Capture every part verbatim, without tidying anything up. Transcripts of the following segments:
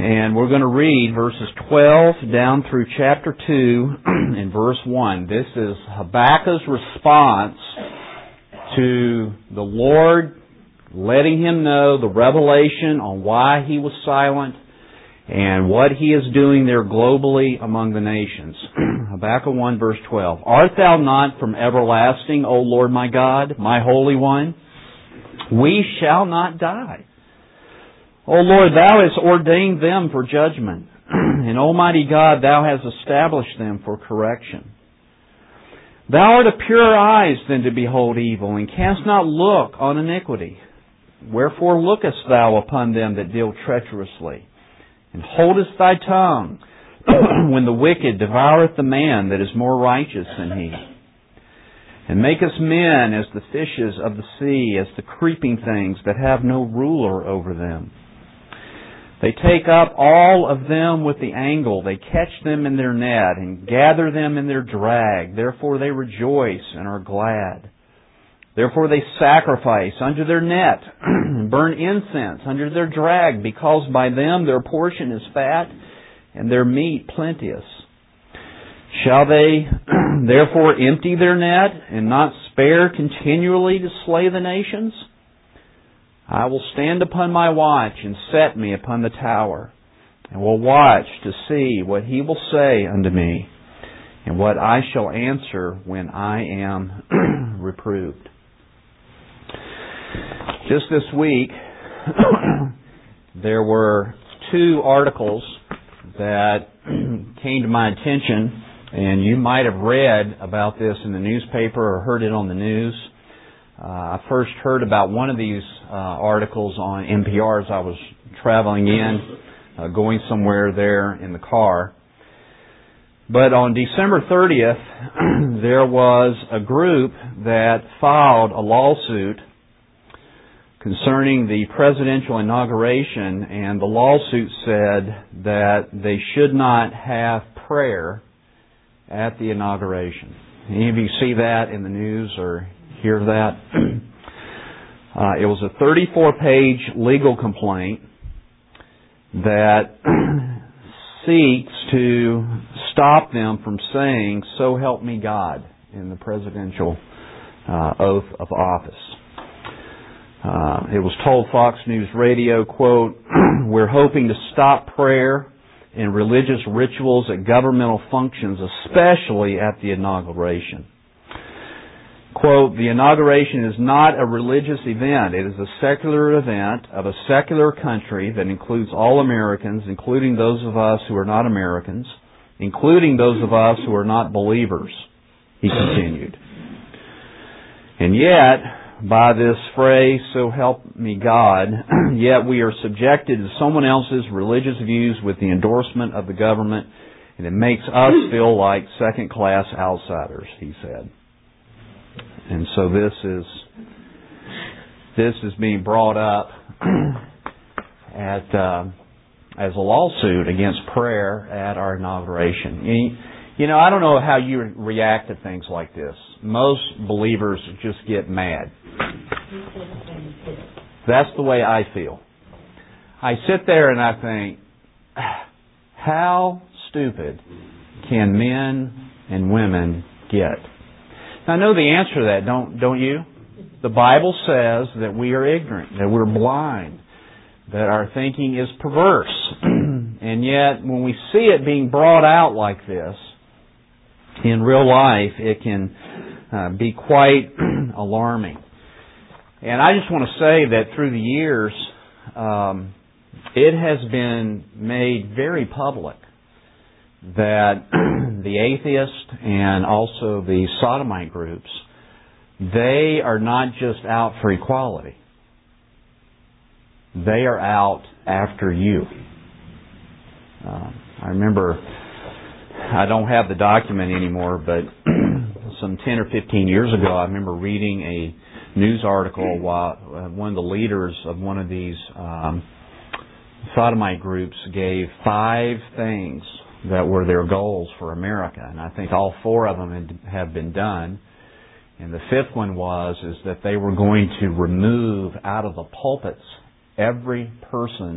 And we're going to read verses twelve down through chapter two and verse one. This is Habakkuk's response to the Lord letting him know the revelation on why he was silent and what he is doing there globally among the nations. Habakkuk one verse twelve. Art thou not from everlasting, O Lord my God, my Holy One? We shall not die. O Lord, Thou hast ordained them for judgment, and Almighty God, Thou hast established them for correction. Thou art of purer eyes than to behold evil, and canst not look on iniquity. Wherefore lookest Thou upon them that deal treacherously, and holdest Thy tongue when the wicked devoureth the man that is more righteous than he? And makest men as the fishes of the sea, as the creeping things that have no ruler over them. They take up all of them with the angle. They catch them in their net and gather them in their drag. Therefore they rejoice and are glad. Therefore they sacrifice under their net and burn incense under their drag, because by them their portion is fat and their meat plenteous. Shall they therefore empty their net and not spare continually to slay the nations? I will stand upon my watch and set me upon the tower, and will watch to see what he will say unto me, and what I shall answer when I am reproved. Just this week, there were two articles that came to my attention, and you might have read about this in the newspaper or heard it on the news. Uh, I first heard about one of these uh, articles on N P R as I was traveling in, uh, going somewhere there in the car. But on December thirtieth, there was a group that filed a lawsuit concerning the presidential inauguration, and the lawsuit said that they should not have prayer at the inauguration. Any of you see that in the news or hear that? Uh, it was a thirty-four page legal complaint that seeks to stop them from saying, "So help me God," in the presidential uh, oath of office. Uh, it was told Fox News Radio, quote, "We're hoping to stop prayer and religious rituals at governmental functions, especially at the inauguration." Quote, "The inauguration is not a religious event. It is a secular event of a secular country that includes all Americans, including those of us who are not Americans, including those of us who are not believers," he continued. "And yet, by this phrase, 'so help me God,' yet we are subjected to someone else's religious views with the endorsement of the government, and it makes us feel like second-class outsiders," he said. And so this is this is being brought up at uh, as a lawsuit against prayer at our inauguration. You, you know, I don't know how you react to things like this. Most believers just get mad. That's the way I feel. I sit there and I think, how stupid can men and women get? Now, I know the answer to that, don't don't you? The Bible says that we are ignorant, that we're blind, that our thinking is perverse. And yet, when we see it being brought out like this, in real life, it can uh, be quite alarming. And I just want to say that through the years, um, it has been made very public that the atheist and also the sodomite groups, they are not just out for equality. They are out after you. Uh, I remember, I don't have the document anymore, but some ten or fifteen years ago, I remember reading a news article while one of the leaders of one of these um, sodomite groups gave five things that were their goals for America, and I think all four of them have been done. And the fifth one was is that they were going to remove out of the pulpits every person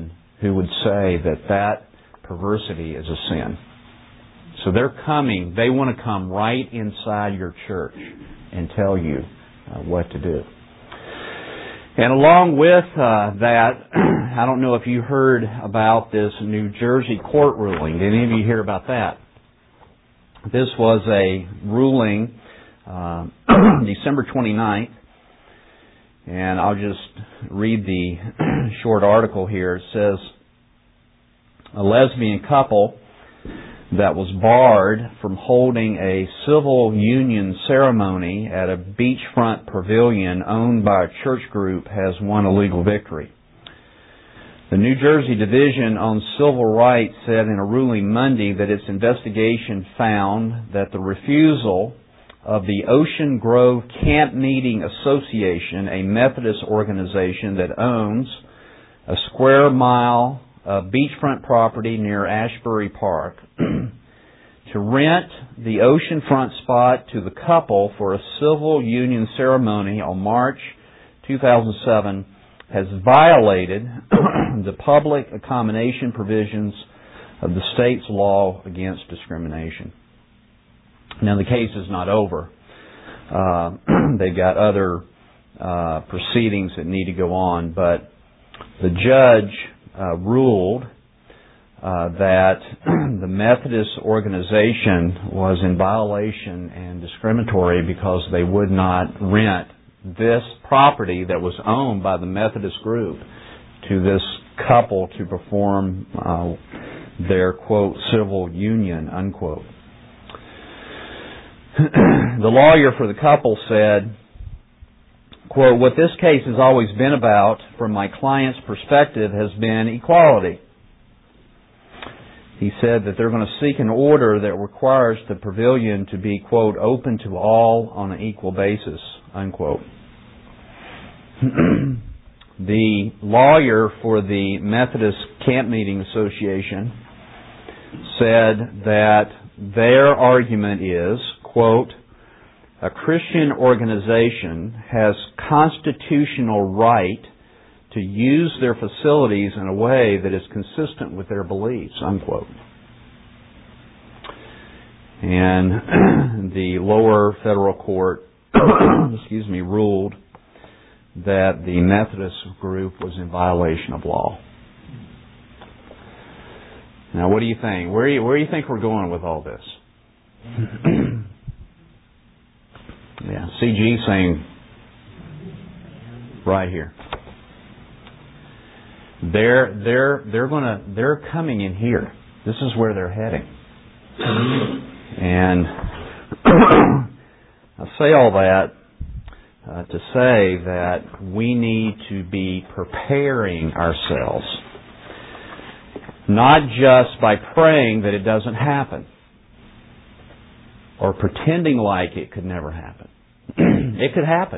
who would say that that perversity is a sin. So they're coming, they want to come right inside your church and tell you uh, what to do. And along with uh, that, I don't know if you heard about this New Jersey court ruling. Did any of you hear about that? This was a ruling uh, December twenty-ninth, and I'll just read the short article here. It says, a lesbian couple that was barred from holding a civil union ceremony at a beachfront pavilion owned by a church group has won a legal victory. The New Jersey Division on Civil Rights said in a ruling Monday that its investigation found that the refusal of the Ocean Grove Camp Meeting Association, a Methodist organization that owns a square mile of beachfront property near Ashbury Park, to rent the oceanfront spot to the couple for a civil union ceremony on March two thousand seven has violated the public accommodation provisions of the state's law against discrimination. Now, the case is not over. Uh, they've got other uh, proceedings that need to go on, but the judge uh, ruled uh, that the Methodist organization was in violation and discriminatory because they would not rent this property that was owned by the Methodist group to this couple to perform uh, their, quote, civil union, unquote. The lawyer for the couple said, quote, what this case has always been about, from my client's perspective, has been equality. He said that they're going to seek an order that requires the pavilion to be, quote, open to all on an equal basis, unquote. The lawyer for the Methodist Camp Meeting Association said that their argument is, quote, a Christian organization has constitutional right to use their facilities in a way that is consistent with their beliefs, unquote. And the lower federal court, excuse me, ruled that the Methodist group was in violation of law. Now, what do you think? Where do you, where do you think we're going with all this? Yeah, C G saying right here. They're they're they're gonna they're coming in here. This is where they're heading. And I say all that uh, to say that we need to be preparing ourselves, not just by praying that it doesn't happen or pretending like it could never happen. It could happen.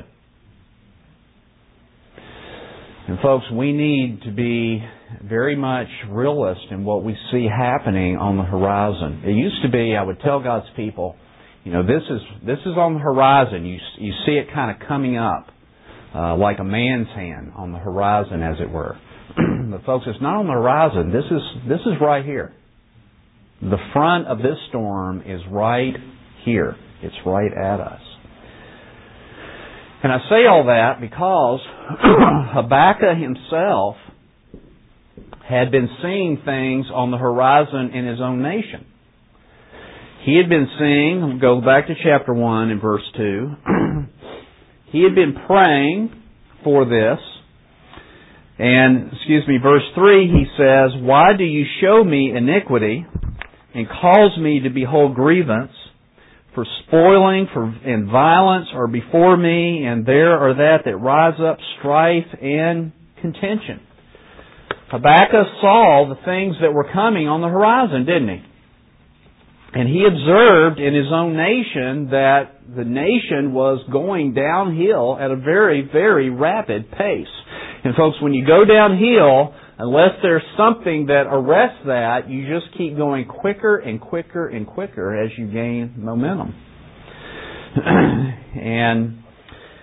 And folks, we need to be very much realist in what we see happening on the horizon. It used to be, I would tell God's people, you know, this is this is on the horizon. You you see it kind of coming up uh, like a man's hand on the horizon, as it were. But folks, it's not on the horizon. This is this is right here. The front of this storm is right here. It's right at us. And I say all that because Habakkuk himself had been seeing things on the horizon in his own nation. He had been seeing, go back to chapter one and verse two, he had been praying for this. And, excuse me, verse three, he says, why do you show me iniquity and cause me to behold grievance? For spoiling for and violence are before me, and there are that that rise up strife and contention. Habakkuk saw the things that were coming on the horizon, didn't he? And he observed in his own nation that the nation was going downhill at a very, very rapid pace. And folks, when you go downhill, unless there's something that arrests that, you just keep going quicker and quicker and quicker as you gain momentum. And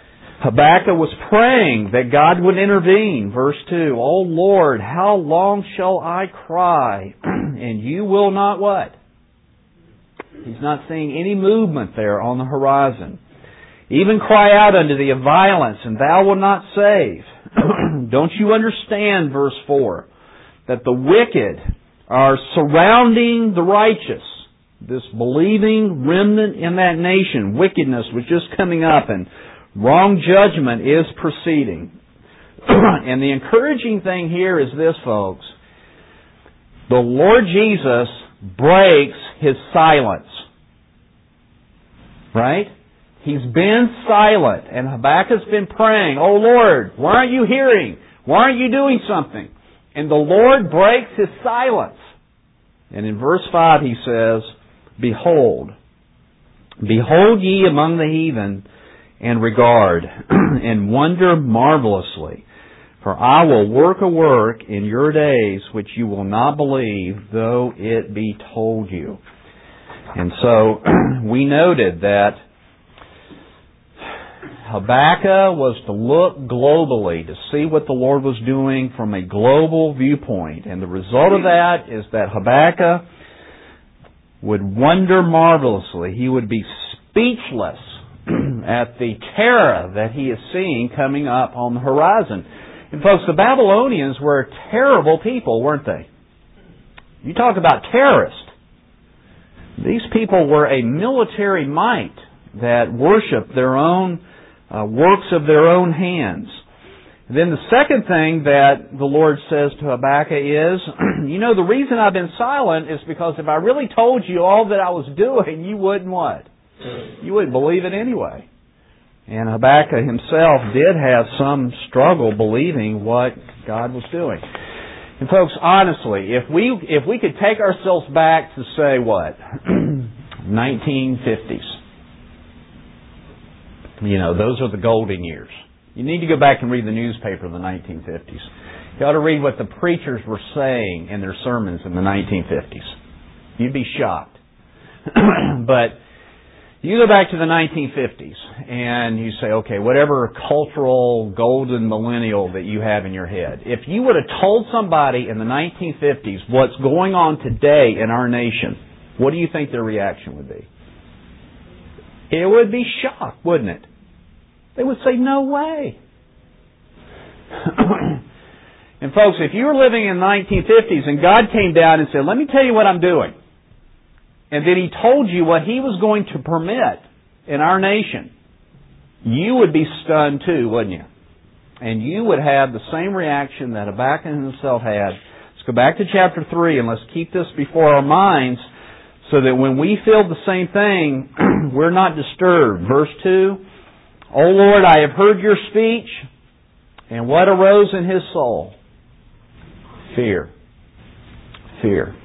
Habakkuk was praying that God would intervene. Verse two, O Lord, how long shall I cry, and you will not what? He's not seeing any movement there on the horizon. Even cry out unto thee of violence, and thou wilt not save. Don't you understand, verse four, that the wicked are surrounding the righteous? This believing remnant in that nation, wickedness was just coming up, and wrong judgment is proceeding. And the encouraging thing here is this, folks. The Lord Jesus breaks His silence. Right? He's been silent, and Habakkuk's been praying, Oh Lord, why aren't you hearing? Why aren't you doing something? And the Lord breaks His silence. And in verse five He says, Behold, behold ye among the heathen, and regard, and wonder marvelously. For I will work a work in your days which you will not believe, though it be told you. And so we noted that Habakkuk was to look globally to see what the Lord was doing from a global viewpoint. And the result of that is that Habakkuk would wonder marvelously. He would be speechless at the terror that he is seeing coming up on the horizon. And folks, the Babylonians were a terrible people, weren't they? You talk about terrorists. These people were a military might that worshiped their own uh, works of their own hands. And then the second thing that the Lord says to Habakkuk is, you know, the reason I've been silent is because if I really told you all that I was doing, you wouldn't what? You wouldn't believe it anyway. And Habakkuk himself did have some struggle believing what God was doing. And folks, honestly, if we if we could take ourselves back to say what? nineteen fifties. You know, those are the golden years. You need to go back and read the newspaper of the nineteen fifties. You ought to read what the preachers were saying in their sermons in the nineteen fifties. You'd be shocked. But you go back to the nineteen fifties and you say, okay, whatever cultural golden millennial that you have in your head, if you would have told somebody in the nineteen fifties what's going on today in our nation, what do you think their reaction would be? It would be shock, wouldn't it? They would say, no way. And folks, if you were living in the nineteen fifties and God came down and said, let me tell you what I'm doing, and then He told you what He was going to permit in our nation, you would be stunned too, wouldn't you? And you would have the same reaction that Habakkuk himself had. Let's go back to chapter three and let's keep this before our minds so that when we feel the same thing, we're not disturbed. Verse two, O Lord, I have heard your speech, and what arose in his soul? Fear. Fear.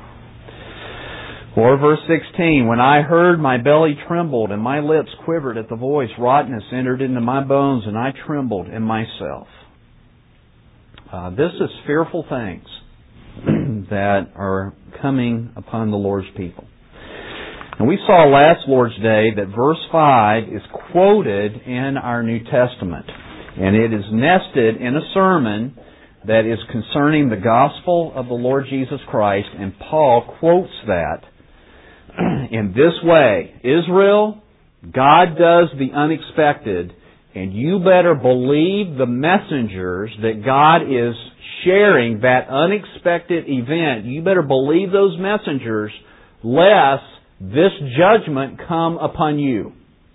Or verse sixteen, when I heard, my belly trembled, and my lips quivered at the voice. Rottenness entered into my bones, and I trembled in myself. Uh, this is fearful things that are coming upon the Lord's people. And we saw last Lord's Day that verse five is quoted in our New Testament. And it is nested in a sermon that is concerning the gospel of the Lord Jesus Christ. And Paul quotes that in this way. Israel, God does the unexpected, and you better believe the messengers that God is sharing that unexpected event. You better believe those messengers, lest this judgment come upon you.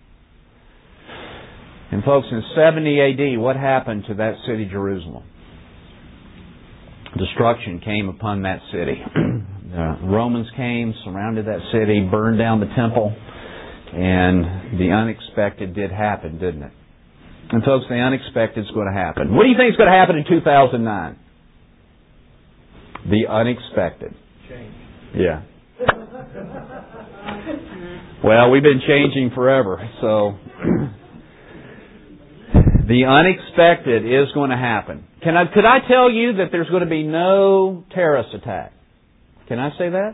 And folks, in seventy A D, what happened to that city, Jerusalem? Destruction came upon that city. The Romans came, surrounded that city, burned down the temple, and the unexpected did happen, didn't it? And folks, the unexpected is going to happen. What do you think is going to happen in two thousand nine? The unexpected. Change. Yeah. Well, we've been changing forever, so the unexpected is going to happen. Can I, could I tell you that there's going to be no terrorist attack? Can I say that?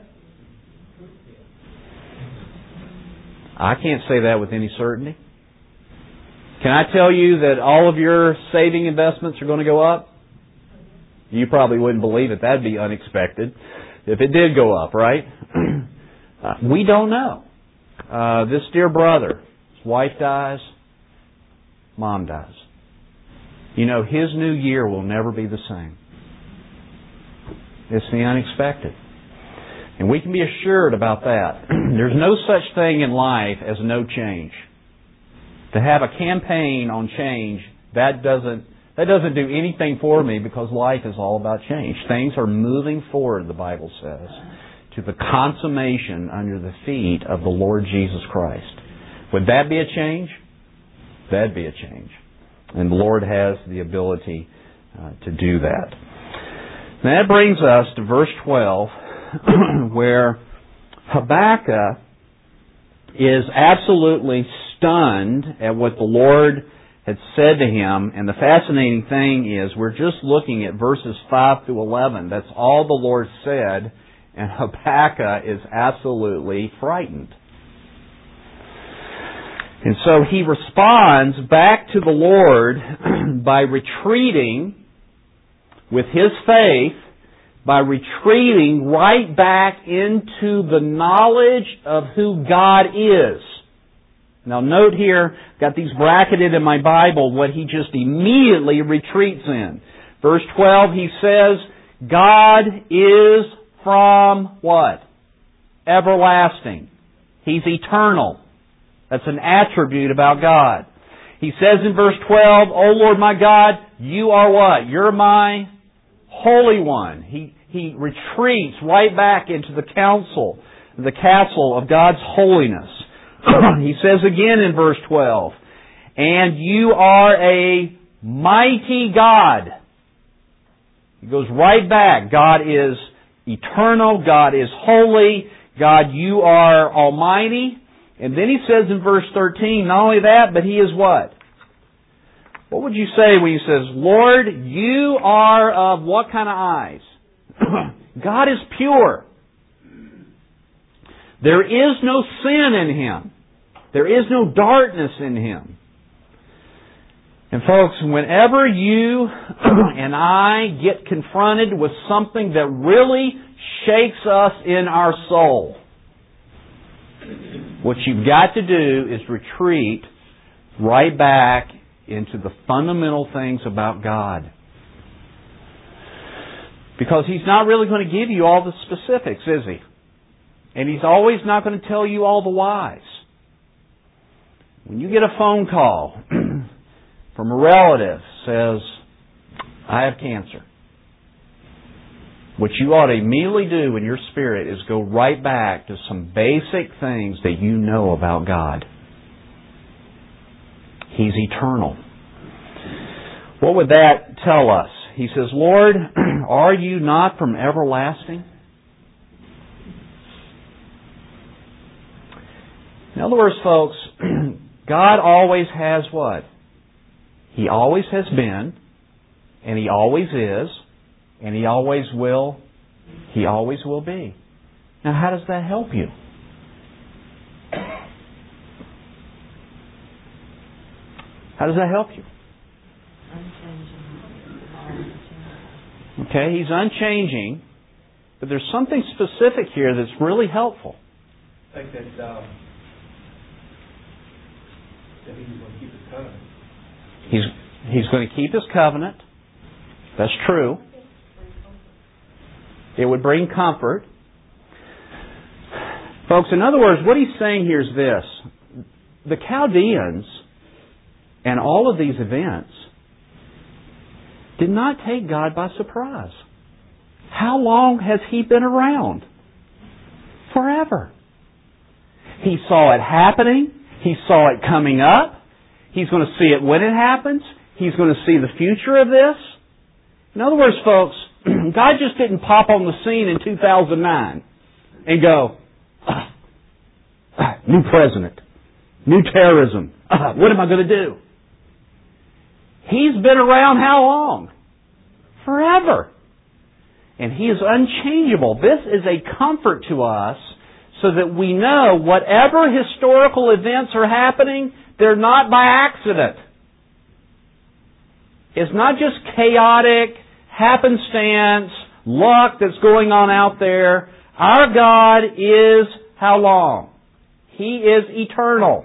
I can't say that with any certainty. Can I tell you that all of your saving investments are going to go up? You probably wouldn't believe it. That'd be unexpected if it did go up, right? uh, we don't know. Uh, this dear brother, his wife dies, mom dies. You know, his new year will never be the same. It's the unexpected. And we can be assured about that. There's no such thing in life as no change. To have a campaign on change, that doesn't that doesn't do anything for me, because life is all about change. Things are moving forward, the Bible says, to the consummation under the feet of the Lord Jesus Christ. Would that be a change? That'd be a change. And the Lord has the ability uh, to do that. And that brings us to verse twelve, where Habakkuk is absolutely stunned at what the Lord had said to him. And the fascinating thing is, we're just looking at verses five through eleven. That's all the Lord said, and Habakkuk is absolutely frightened. And so he responds back to the Lord by retreating with his faith, by retreating right back into the knowledge of who God is. Now note here, got these bracketed in my Bible, what he just immediately retreats in. Verse twelve, he says, God is from what? Everlasting. He's eternal. That's an attribute about God. He says in verse twelve, O Lord my God, you are what? You're my Holy One. He, he retreats right back into the council, the castle of God's holiness. He says again in verse twelve, and you are a mighty God. He goes right back. God is eternal. God is holy. God, you are almighty. And then he says in verse thirteen, not only that, but he is what? What would you say when he says, Lord, you are of what kind of eyes? God is pure. There is no sin in Him. There is no darkness in Him. And folks, whenever you and I get confronted with something that really shakes us in our soul, what you've got to do is retreat right back into the fundamental things about God. Because He's not really going to give you all the specifics, is He? And He's always not going to tell you all the whys. When you get a phone call from a relative says, I have cancer, what you ought to immediately do in your spirit is go right back to some basic things that you know about God. He's eternal. What would that tell us? He says, Lord, are you not from everlasting? In other words, folks, God always has what? He always has been, and He always is, and He always will, He always will be. Now, how does that help you? How does that help you? Okay, He's unchanging, but there's something specific here that's really helpful. I think that, um, that He's going to keep His covenant. He's, he's going to keep His covenant. That's true. It would bring comfort. Folks, in other words, what he's saying here is this. The Chaldeans and all of these events did not take God by surprise. How long has He been around? Forever. He saw it happening. He saw it coming up. He's going to see it when it happens. He's going to see the future of this. In other words, folks, God just didn't pop on the scene in two thousand nine and go, ah, ah, new president, new terrorism. Ah, what am I going to do? He's been around how long? Forever. And He is unchangeable. This is a comfort to us so that we know whatever historical events are happening, they're not by accident. It's not just chaotic, happenstance, luck that's going on out there. Our God is how long? He is eternal.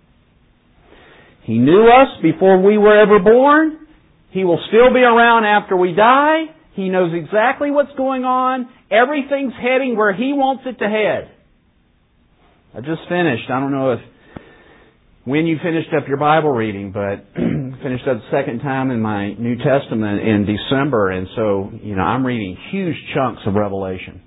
He knew us before we were ever born. He will still be around after we die. He knows exactly what's going on. Everything's heading where He wants it to head. I just finished. I don't know if when you finished up your Bible reading, but finished up the second time in my New Testament in December, and so, you know, I'm reading huge chunks of Revelation.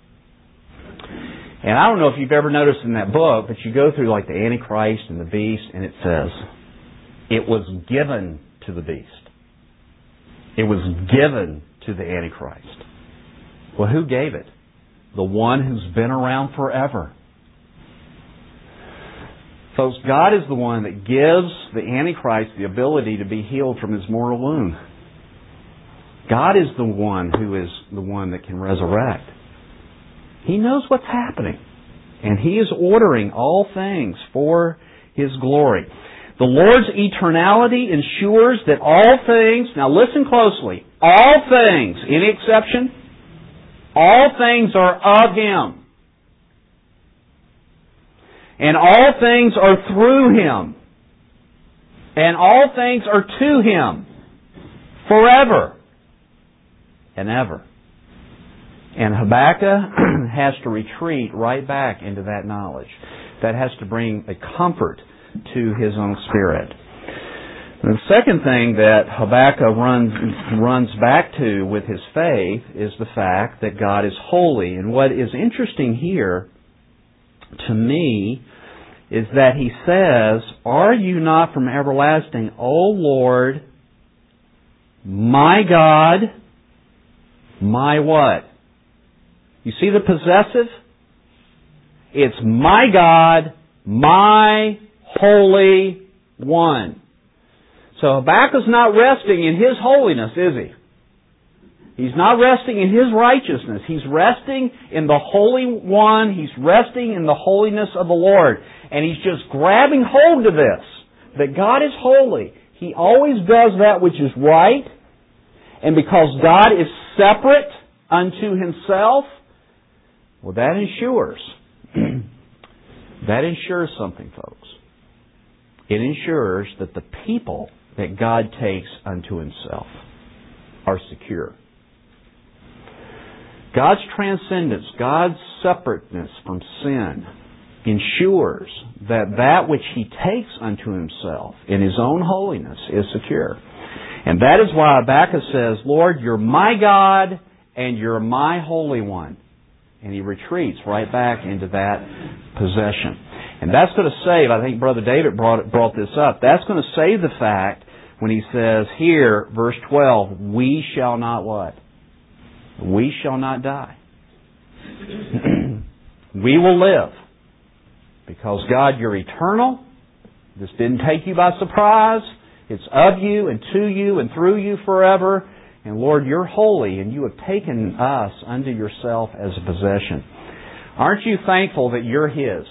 And I don't know if you've ever noticed in that book, but you go through like the Antichrist and the beast, and it says, it was given to the beast. It was given to the Antichrist. Well, who gave it? The one who's been around forever. Folks, God is the one that gives the Antichrist the ability to be healed from his mortal wound. God is the one who is the one that can resurrect. He knows what's happening. And He is ordering all things for His glory. The Lord's eternality ensures that all things, now listen closely, all things, any exception? All things are of Him. And all things are through Him. And all things are to Him forever and ever. And Habakkuk has to retreat right back into that knowledge. That has to bring a comfort to his own spirit. And the second thing that Habakkuk runs, runs back to with his faith is the fact that God is holy. And what is interesting here, to me, is that he says, "Are you not from everlasting, O Lord, my God, my what?" You see the possessive? It's my God, my Holy One. So Habakkuk's not resting in his holiness, is he? He's not resting in his righteousness. He's resting in the Holy One. He's resting in the holiness of the Lord. And he's just grabbing hold of this, that God is holy. He always does that which is right. And because God is separate unto Himself, well, that ensures, that ensures something, folks. It ensures that the people that God takes unto Himself are secure. God's transcendence, God's separateness from sin ensures that that which He takes unto Himself in His own holiness is secure. And that is why Habakkuk says, "Lord, You're my God and You're my Holy One." And he retreats right back into that possession. And that's going to save, I think Brother David brought, brought this up, that's going to save the fact when he says here, verse twelve, "We shall not" what? We shall not die. We will live. Because God, You're eternal. This didn't take You by surprise. It's of You and to You and through You forever. And Lord, You're holy, and You have taken us unto Yourself as a possession. Aren't you thankful that you're His?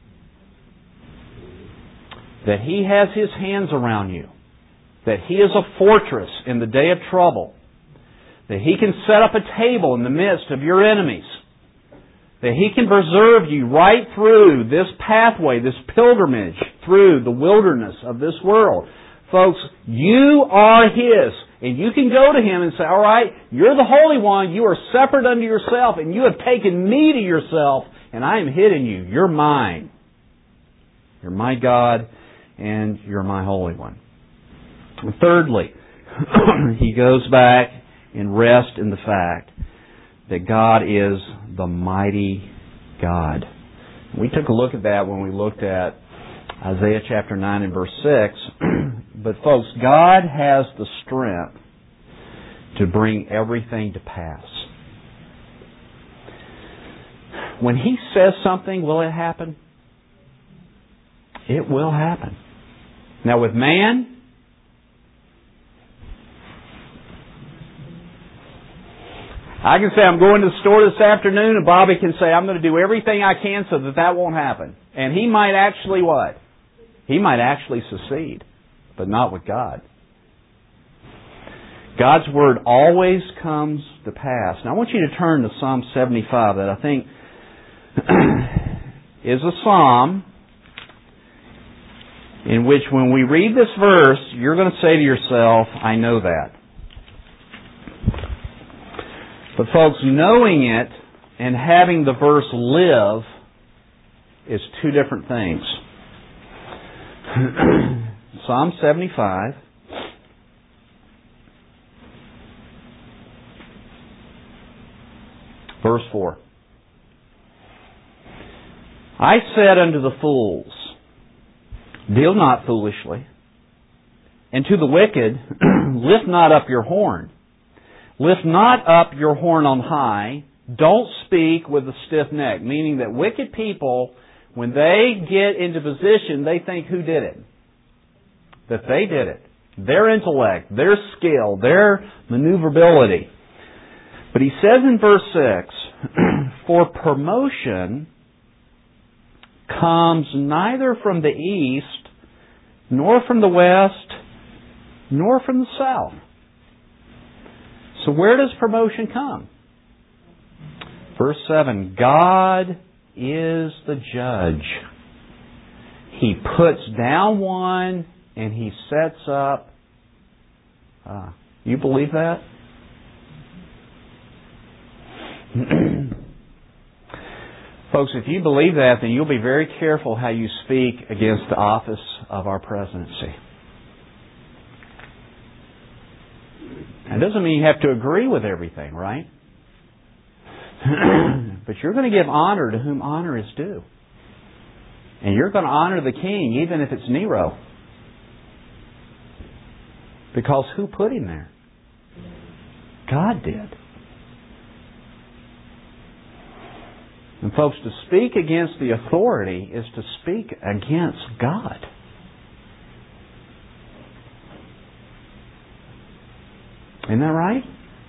That He has His hands around you. That He is a fortress in the day of trouble. That He can set up a table in the midst of your enemies. That He can preserve you right through this pathway, this pilgrimage through the wilderness of this world. Folks, you are His. And you can go to Him and say, "All right, You're the Holy One. You are separate unto Yourself, and You have taken me to Yourself, and I am hid in You. You're mine. You're my God, and You're my Holy One." And thirdly, he goes back and rests in the fact that God is the mighty God. We took a look at that when we looked at Isaiah chapter nine and verse six. But folks, God has the strength to bring everything to pass. When He says something, will it happen? It will happen. Now with man, I can say I'm going to the store this afternoon, and Bobby can say I'm going to do everything I can so that that won't happen. And he might actually what? He might actually succeed, but not with God. God's Word always comes to pass. Now I want you to turn to Psalm seventy-five, that I think is a psalm in which when we read this verse, you're going to say to yourself, I know that. But folks, knowing it and having the verse live is two different things. Psalm seventy-five. Verse four. I said unto the fools, deal not foolishly, and to the wicked, lift not up your horn. Lift not up your horn on high. Don't speak with a stiff neck. Meaning that wicked people, when they get into position, they think who did it? That they did it. Their intellect, their skill, their maneuverability. But he says in verse six, for promotion comes neither from the east, nor from the west, nor from the south. So where does promotion come? Verse seven, God is the judge. He puts down one and He sets up. Uh, you believe that? Folks, if you believe that, then you'll be very careful how you speak against the office of our presidency. That doesn't mean you have to agree with everything, right? But you're going to give honor to whom honor is due. And you're going to honor the king, even if it's Nero. Because who put him there? God did. And folks, to speak against the authority is to speak against God. Isn't that right?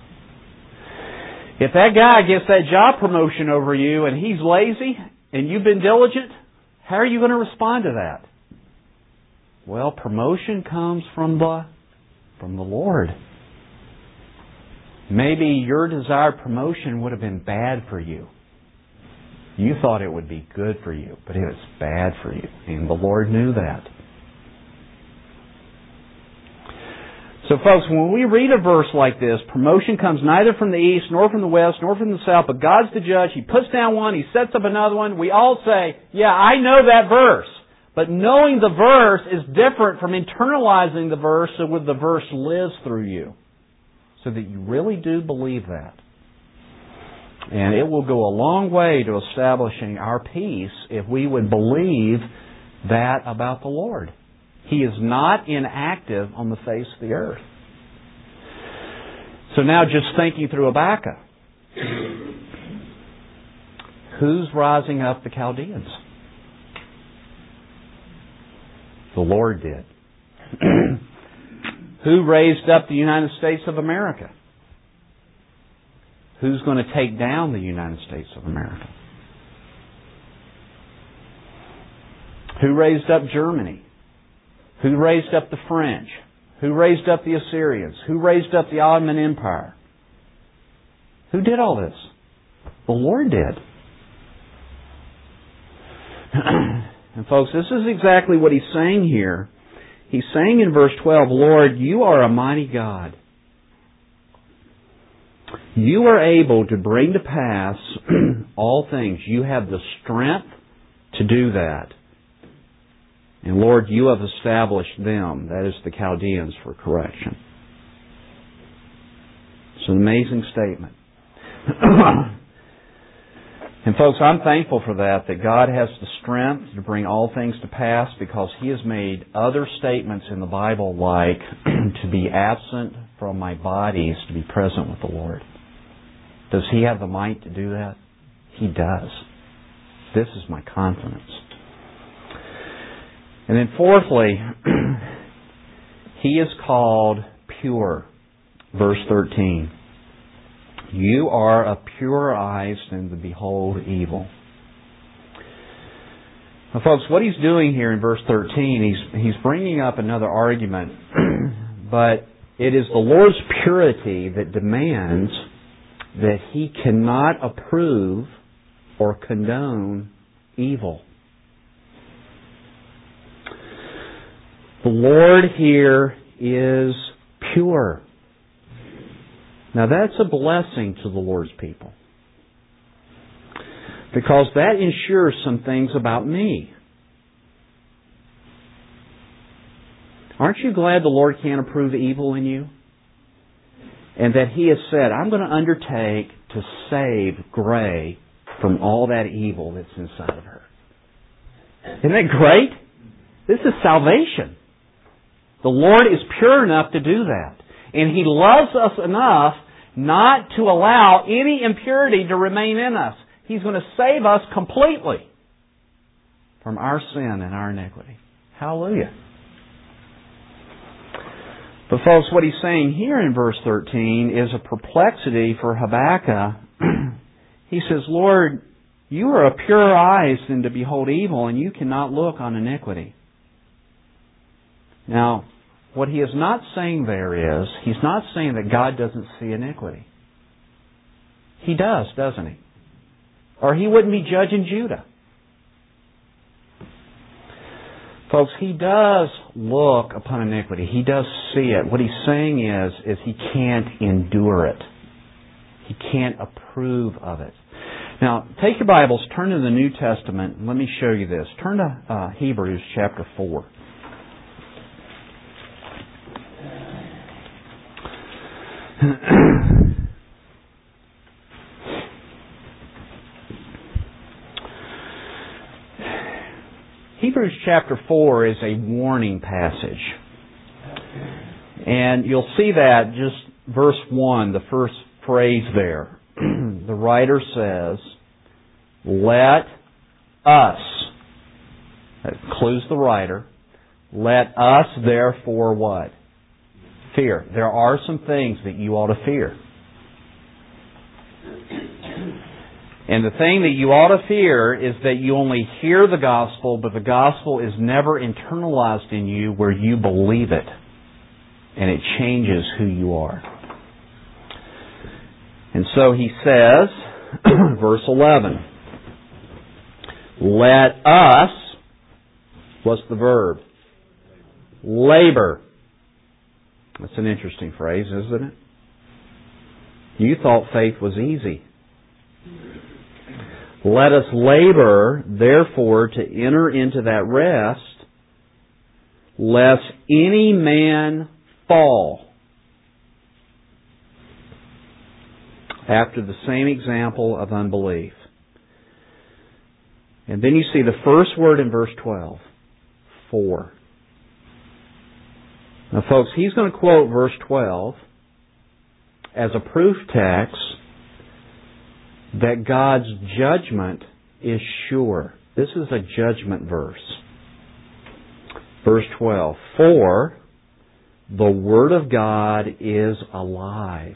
If that guy gets that job promotion over you and he's lazy and you've been diligent, how are you going to respond to that? Well, promotion comes from the, from the Lord. Maybe your desired promotion would have been bad for you. You thought it would be good for you, but it was bad for you. And the Lord knew that. So folks, when we read a verse like this, promotion comes neither from the east, nor from the west, nor from the south, but God's the judge. He puts down one, He sets up another one. We all say, yeah, I know that verse. But knowing the verse is different from internalizing the verse so that the verse lives through you. So that you really do believe that. And it will go a long way to establishing our peace if we would believe that about the Lord. He is not inactive on the face of the earth. So now just thinking through Habakkuk. Who's rising up the Chaldeans? The Lord did. Who raised up the United States of America? Who's going to take down the United States of America? Who raised up Germany? Who raised up the French? Who raised up the Assyrians? Who raised up the Ottoman Empire? Who did all this? The Lord did. And folks, this is exactly what He's saying here. He's saying in verse twelve, Lord, You are a mighty God. You are able to bring to pass all things. You have the strength to do that. And Lord, You have established them, that is the Chaldeans, for correction. It's an amazing statement. And folks, I'm thankful for that, that God has the strength to bring all things to pass, because He has made other statements in the Bible like, to be absent from my body is to be present with the Lord. Does He have the might to do that? He does. This is my confidence. And then fourthly, He is called pure. Verse thirteen. You are of purer eyes than to behold evil. Now, folks, what He's doing here in verse thirteen, He's, he's bringing up another argument. But It is the Lord's purity that demands that He cannot approve or condone evil. The Lord here is pure. Now that's a blessing to the Lord's people, because that ensures some things about me. Aren't you glad the Lord can't approve evil in you? And that He has said, I'm going to undertake to save Gray from all that evil that's inside of her. Isn't that great? This is salvation. The Lord is pure enough to do that. And He loves us enough not to allow any impurity to remain in us. He's going to save us completely from our sin and our iniquity. Hallelujah. But folks, what he's saying here in verse thirteen is a perplexity for Habakkuk. He says, Lord, you are of purer eyes than to behold evil, and you cannot look on iniquity. Now, what he is not saying there is, he's not saying that God doesn't see iniquity. He does, doesn't He? Or He wouldn't be judging Judah. Folks, He does look upon iniquity. He does see it. What He's saying is, is He can't endure it. He can't approve of it. Now, take your Bibles, turn to the New Testament, and let me show you this. Turn to uh, Hebrews chapter four. Hebrews chapter four is a warning passage. And you'll see that just verse one, the first phrase there. The writer says, let us, that includes the writer, let us therefore what? Fear. There are some things that you ought to fear. And the thing that you ought to fear is that you only hear the gospel, but the gospel is never internalized in you where you believe it. And it changes who you are. And so he says, verse eleven, let us, what's the verb? Labor. That's an interesting phrase, isn't it? You thought faith was easy. Let us labor, therefore, to enter into that rest, lest any man fall after the same example of unbelief. And then you see the first word in verse twelve, for. Now, folks, he's going to quote verse twelve as a proof text that God's judgment is sure. This is a judgment verse. Verse twelve, for the Word of God is alive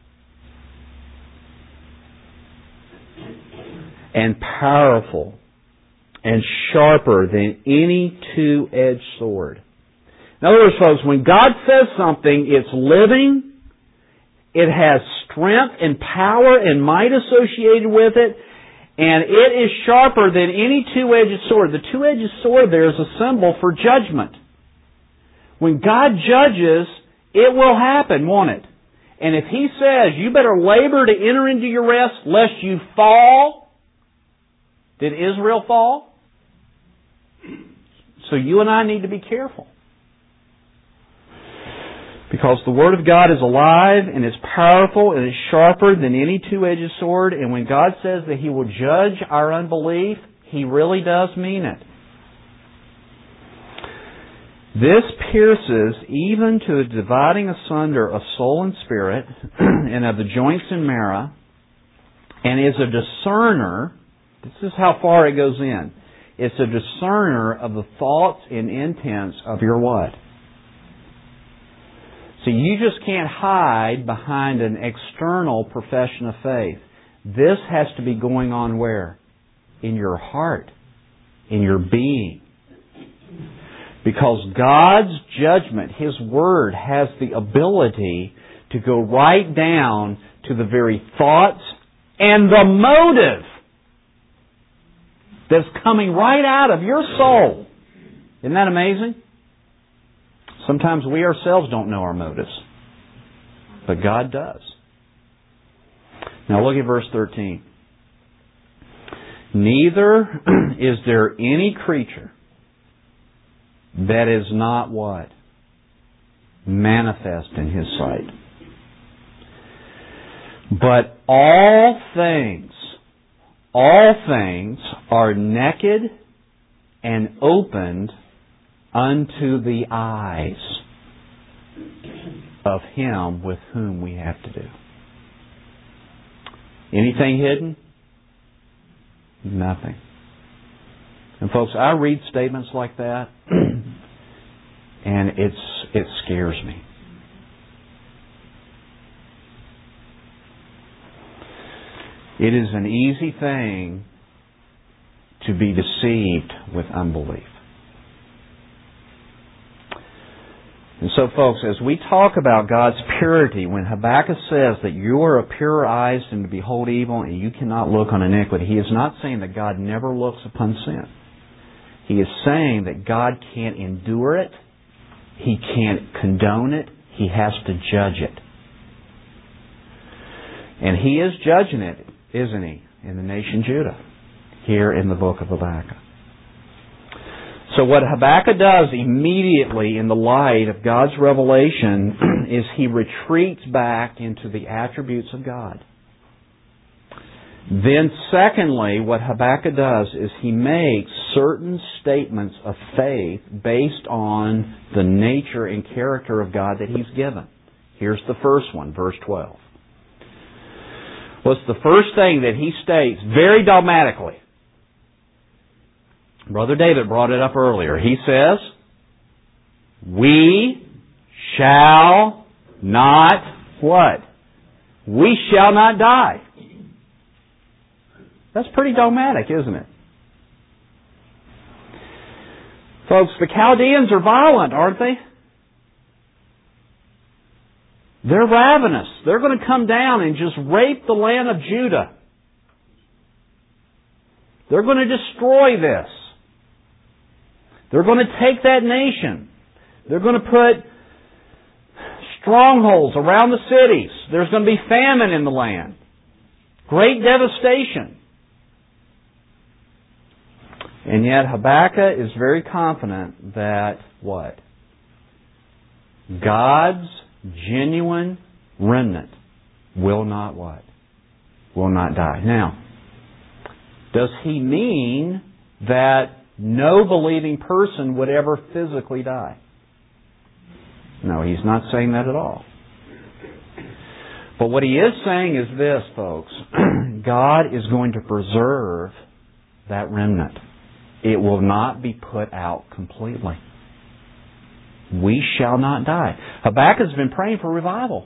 and powerful and sharper than any two-edged sword. In other words, folks, when God says something, it's living, it has strength and power and might associated with it, and it is sharper than any two-edged sword. The two-edged sword there is a symbol for judgment. When God judges, it will happen, won't it? And if He says, you better labor to enter into your rest lest you fall, did Israel fall? So you and I need to be careful. Because the Word of God is alive and is powerful and is sharper than any two-edged sword. And when God says that He will judge our unbelief, He really does mean it. This pierces even to the dividing asunder of soul and spirit and of the joints and marrow, and is a discerner. This is how far it goes in. It's a discerner of the thoughts and intents of your what? So you just can't hide behind an external profession of faith. This has to be going on where? In your heart. In your being. Because God's judgment, His Word, has the ability to go right down to the very thoughts and the motive that's coming right out of your soul. Isn't that amazing? Sometimes we ourselves don't know our motives, but God does. Now look at verse thirteen. Neither is there any creature that is not what? Manifest in His sight. But all things, all things are naked and opened unto the eyes of Him with whom we have to do. Anything hidden? Nothing. And folks, I read statements like that, and it's it scares me. It is an easy thing to be deceived with unbelief. And so, folks, as we talk about God's purity, when Habakkuk says that you are of purer eyes and to behold evil and you cannot look on iniquity, he is not saying that God never looks upon sin. He is saying that God can't endure it, He can't condone it, He has to judge it. And He is judging it, isn't He, in the nation Judah, here in the book of Habakkuk. So what Habakkuk does immediately in the light of God's revelation is he retreats back into the attributes of God. Then secondly, what Habakkuk does is he makes certain statements of faith based on the nature and character of God that He's given. Here's the first one, verse twelve. What's the first thing that he states very dogmatically? Brother David brought it up earlier. He says, we shall not what? We shall not die. That's pretty dogmatic, isn't it? Folks, the Chaldeans are violent, aren't they? They're ravenous. They're going to come down and just rape the land of Judah. They're going to destroy this. They're going to take that nation. They're going to put strongholds around the cities. There's going to be famine in the land. Great devastation. And yet Habakkuk is very confident that what? God's genuine remnant will not what? Will not die. Now, does he mean that no believing person would ever physically die? No, he's not saying that at all. But what he is saying is this, folks. God is going to preserve that remnant. It will not be put out completely. We shall not die. Habakkuk has been praying for revival.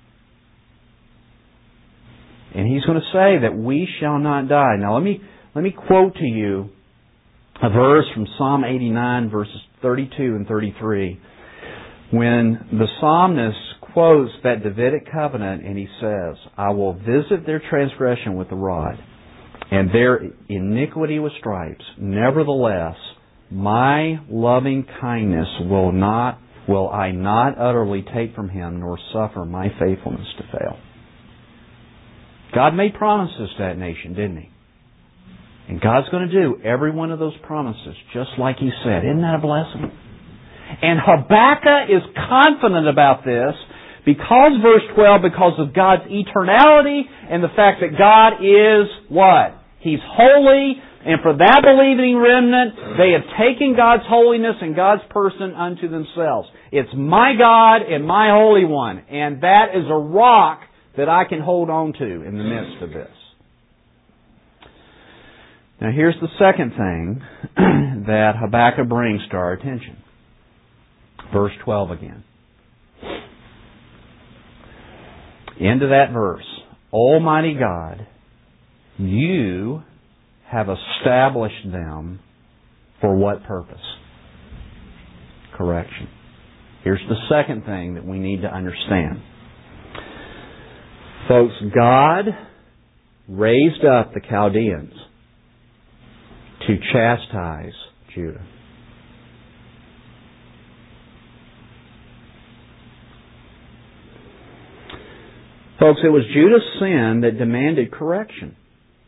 And he's going to say that we shall not die. Now let me let me quote to you a verse from Psalm eighty-nine, verses thirty-two and thirty-three. When the psalmist quotes that Davidic covenant and he says, I will visit their transgression with the rod and their iniquity with stripes. Nevertheless, my loving kindness will not, will I not utterly take from him, nor suffer my faithfulness to fail. God made promises to that nation, didn't He? And God's going to do every one of those promises, just like He said. Isn't that a blessing? And Habakkuk is confident about this because, verse twelve, because of God's eternality and the fact that God is what? He's holy, and for that believing remnant, they have taken God's holiness and God's person unto themselves. It's my God and my Holy One, and that is a rock that I can hold on to in the midst of this. Now here's the second thing that Habakkuk brings to our attention. Verse twelve again. Into that verse. Almighty God, You have established them for what purpose? correction. Here's the second thing that we need to understand. Folks, God raised up the Chaldeans to chastise Judah. Folks, it was Judah's sin that demanded correction.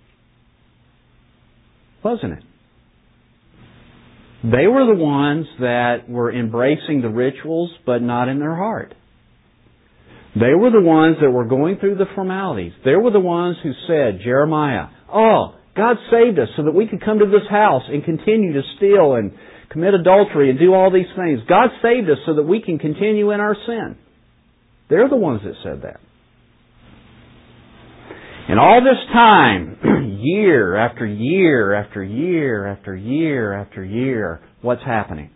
Wasn't it? They were the ones that were embracing the rituals, but not in their heart. They were the ones that were going through the formalities. They were the ones who said, Jeremiah, oh, God saved us so that we could come to this house and continue to steal and commit adultery and do all these things. God saved us so that we can continue in our sin. They're the ones that said that. And all this time, year after year after year after year after year, what's happening?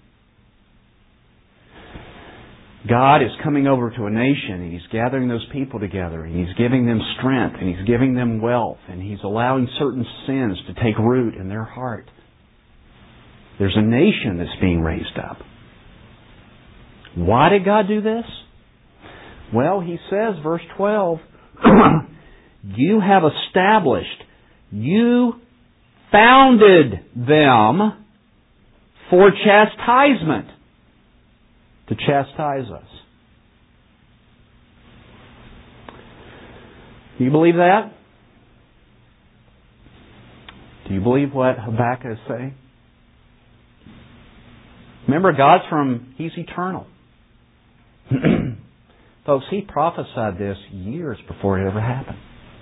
God is coming over to a nation and He's gathering those people together and He's giving them strength and He's giving them wealth and He's allowing certain sins to take root in their heart. There's a nation that's being raised up. Why did God do this? Well, He says, verse twelve, you have established, you founded them for chastisement. To chastise us. Do you believe that? Do you believe what Habakkuk is saying? Remember, God's from, He's eternal. Folks, He prophesied this years before it ever happened.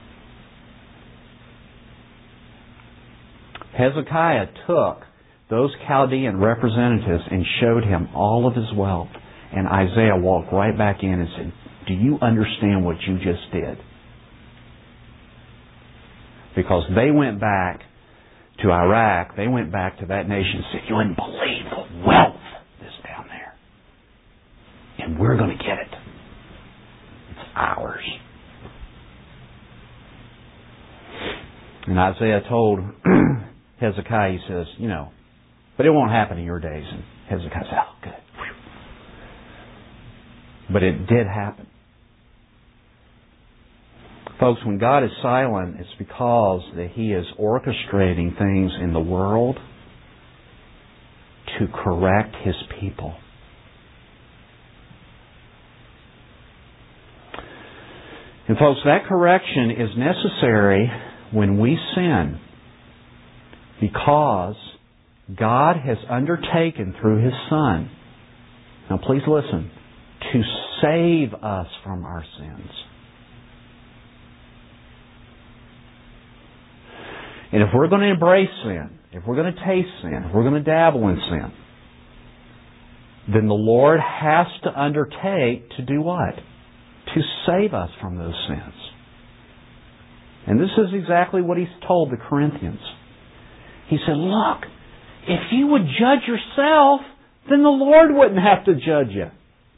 Hezekiah took those Chaldean representatives and showed him all of his wealth. And Isaiah walked right back in and said, do you understand what you just did? Because they went back to Iraq, they went back to that nation and said, you wouldn't believe the wealth that's down there. And we're going to get it. It's ours. And Isaiah told Hezekiah, he says, you know, but it won't happen in your days. And Hezekiah said, oh, good. But it did happen. Folks, when God is silent, it's because that He is orchestrating things in the world to correct His people. And folks, that correction is necessary when we sin because God has undertaken through His Son, now please listen, to save us from our sins. And if we're going to embrace sin, if we're going to taste sin, if we're going to dabble in sin, then the Lord has to undertake to do what? To save us from those sins. And this is exactly what He's told the Corinthians. He said, look, if you would judge yourself, then the Lord wouldn't have to judge you.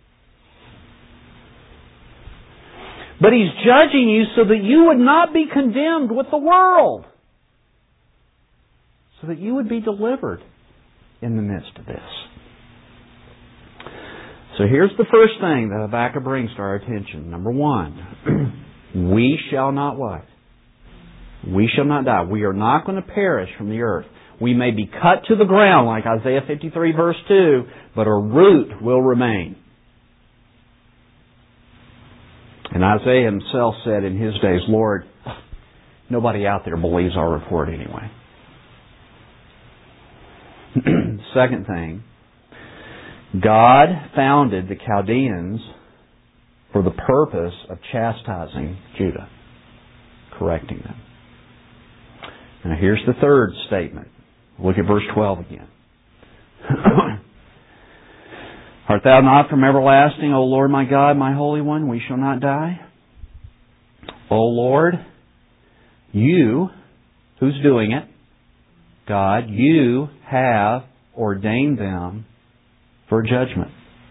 But He's judging you so that you would not be condemned with the world. So that you would be delivered in the midst of this. So here's the first thing that Habakkuk brings to our attention. Number one, we shall not what? We shall not die. We are not going to perish from the earth. We may be cut to the ground like Isaiah fifty-three verse two, but a root will remain. And Isaiah himself said in his days, Lord, nobody out there believes our report anyway. Second thing, God founded the Chaldeans for the purpose of chastising Judah, correcting them. Now here's the third statement. Look at verse twelve again. Art thou not from everlasting, O Lord my God, my Holy One? We shall not die. O Lord, You, who's doing it? God, You have ordained them for judgment.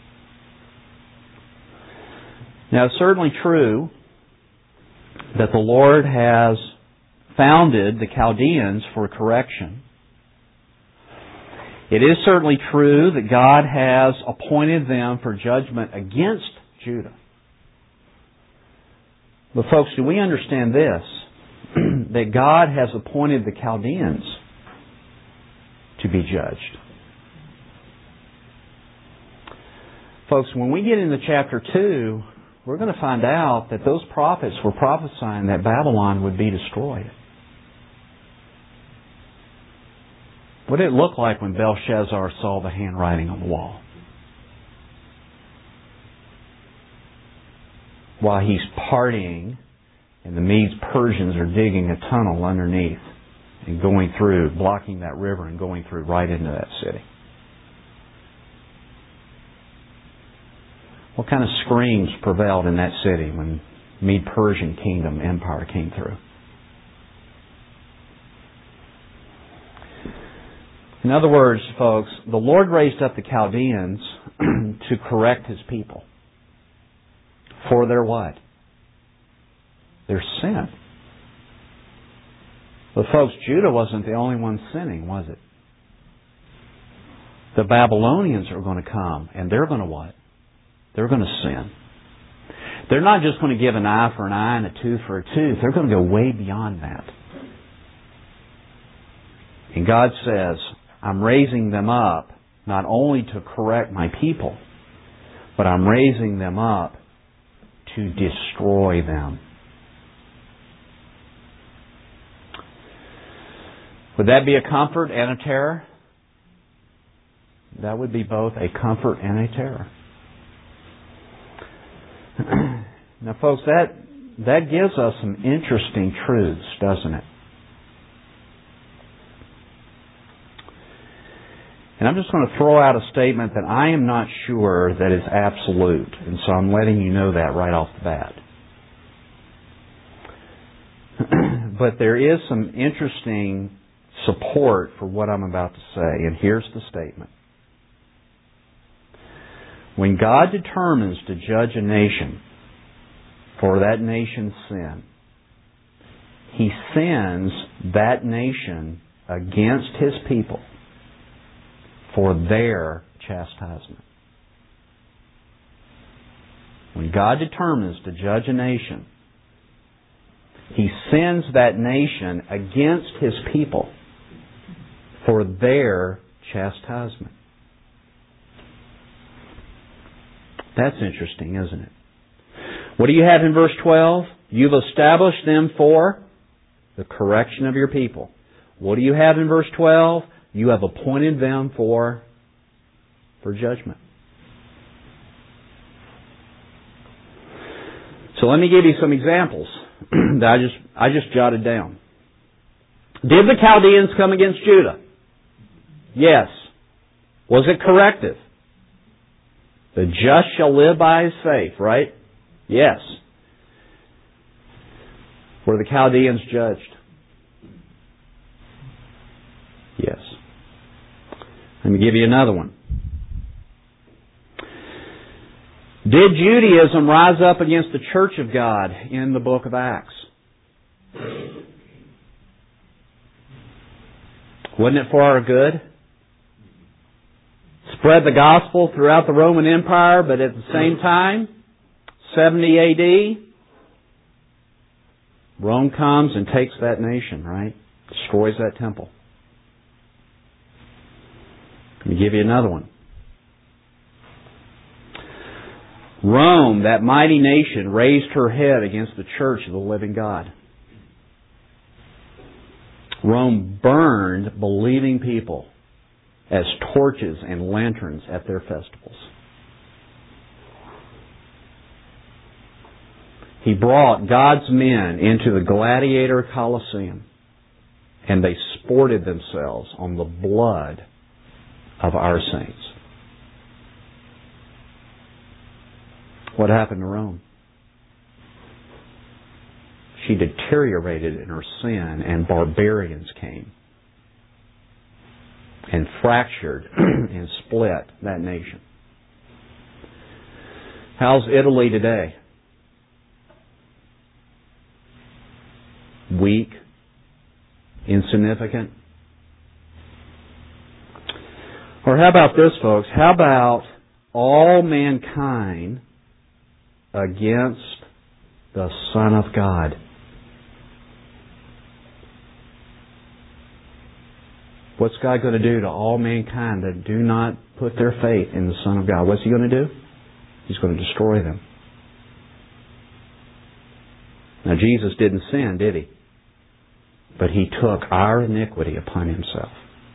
Now, it's certainly true that the Lord has founded the Chaldeans for correction. It is certainly true that God has appointed them for judgment against Judah. But folks, do we understand this? That God has appointed the Chaldeans to be judged. Folks, when we get into chapter two, we're going to find out that those prophets were prophesying that Babylon would be destroyed. What did it look like when Belshazzar saw the handwriting on the wall? While he's partying, and the Medes Persians are digging a tunnel underneath and going through, blocking that river and going through right into that city. What kind of screams prevailed in that city when Mede Persian kingdom empire came through? In other words, folks, the Lord raised up the Chaldeans to correct His people. For their what? Their sin. But folks, Judah wasn't the only one sinning, was it? The Babylonians are going to come, and they're going to what? They're going to sin. They're not just going to give an eye for an eye and a tooth for a tooth. They're going to go way beyond that. And God says, I'm raising them up not only to correct my people, but I'm raising them up to destroy them. Would that be a comfort and a terror? That would be both a comfort and a terror. Now, folks, that that gives us some interesting truths, doesn't it? And I'm just going to throw out a statement that I am not sure that is absolute, and so I'm letting you know that right off the bat. But there is some interesting support for what I'm about to say, and here's the statement. When God determines to judge a nation for that nation's sin, He sends that nation against His people for their chastisement. When God determines to judge a nation, He sends that nation against His people for their chastisement. That's interesting, isn't it? What do you have in verse twelve? You've established them for the correction of your people. What do you have in verse twelve? You have appointed them for, for judgment. So let me give you some examples that I just, I just jotted down. Did the Chaldeans come against Judah? Yes. Was it corrective? The just shall live by his faith, right? Yes. Were the Chaldeans judged? Yes. Let me give you another one. Did Judaism rise up against the Church of God in the book of Acts? Wasn't it for our good? Spread the gospel throughout the Roman Empire, but at the same time, seventy A D, Rome comes and takes that nation, right? Destroys that temple. Let me give you another one. Rome, that mighty nation, raised her head against the church of the living God. Rome burned believing people as torches and lanterns at their festivals. He brought God's men into the gladiator Colosseum, and they sported themselves on the blood of our saints. What happened to Rome? She deteriorated in her sin, and barbarians came and fractured and split that nation. How's Italy today? Weak? Insignificant? Or how about this, folks? How about all mankind against the Son of God? What's God going to do to all mankind that do not put their faith in the Son of God? What's He going to do? He's going to destroy them. Now, Jesus didn't sin, did He? But He took our iniquity upon Himself.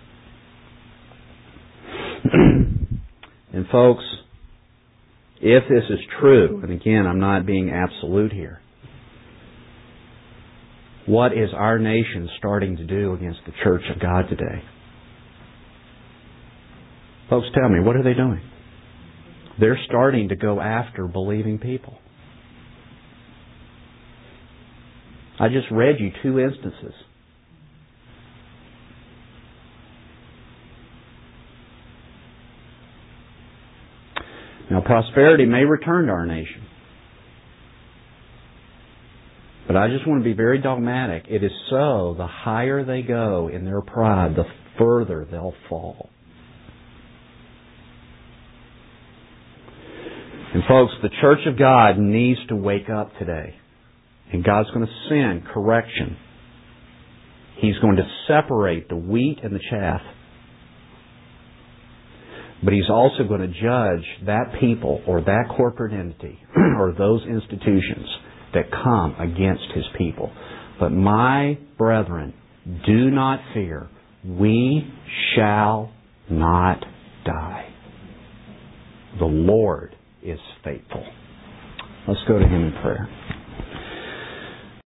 And folks, if this is true, and again, I'm not being absolute here, what is our nation starting to do against the Church of God today? Folks, tell me, what are they doing? They're starting to go after believing people. I just read you two instances. Now, prosperity may return to our nation. But I just want to be very dogmatic. It is so, the higher they go in their pride, the further they'll fall. And folks, the Church of God needs to wake up today. And God's going to send correction. He's going to separate the wheat and the chaff. But He's also going to judge that people or that corporate entity or those institutions that come against His people. But my brethren, do not fear. We shall not die. The Lord is faithful. Let's go to Him in prayer.